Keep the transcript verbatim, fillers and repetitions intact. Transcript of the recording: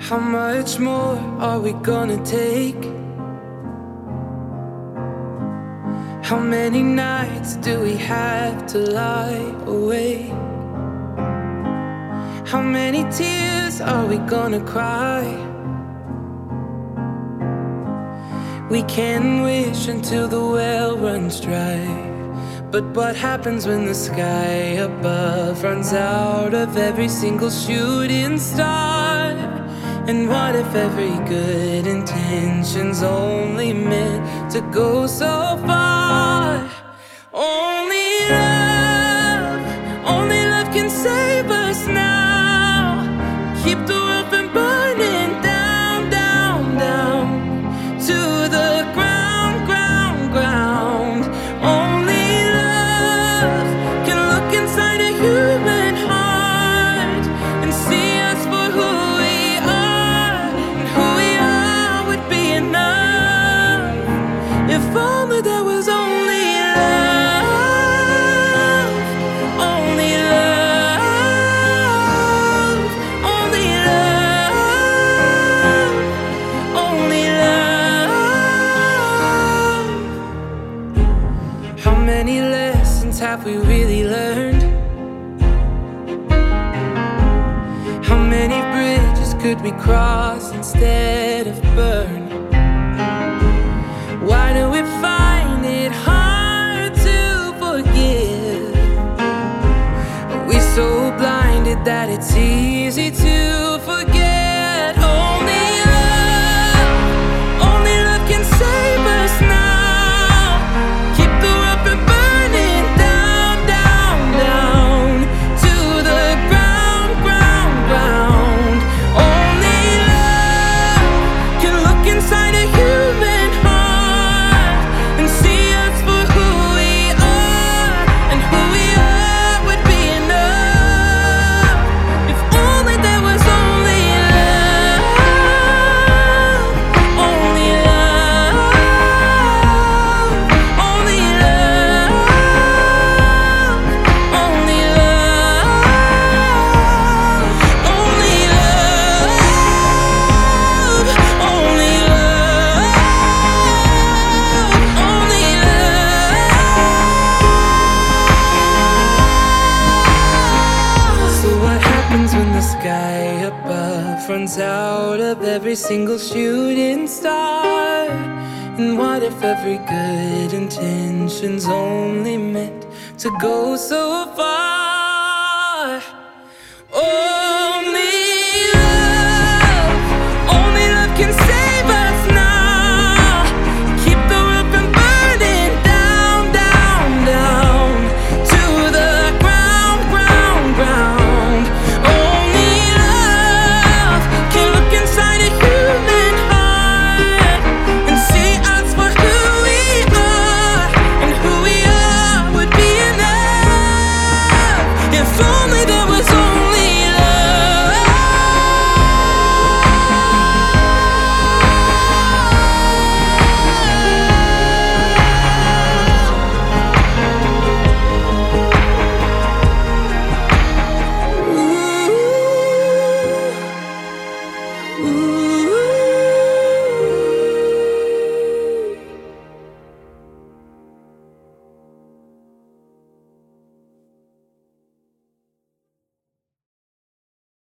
How much more are we gonna take? How many nights do we have to lie awake? How many tears are we gonna cry? We can wish until the well runs dry, but what happens when the sky above runs out of every single shooting star? And what if every good intention's only meant to go so far? Only love, only love can save us now. Keep the world from burning down, down, down to the ground, ground, ground. Only love can look inside a human heart and see us for who we are, and who we are would be enough. If only there was only love, only love, only love, only love. How many lessons have we really learned? How many bridges could we cross instead of burn? Why do we find it hard to forgive? Are we so blinded that it's easy to forget? Only love, only love can save us now. Keep the world from burning down, down, down to the ground, ground, ground. Only love can look inside a human heart and see us for who we are, and who we are would be enough. If only there was only love, only love, only love, only love, only love, only love, only love. So what happens when the sky above runs out of every single shooting star? And what if every good intention's only meant to go so far?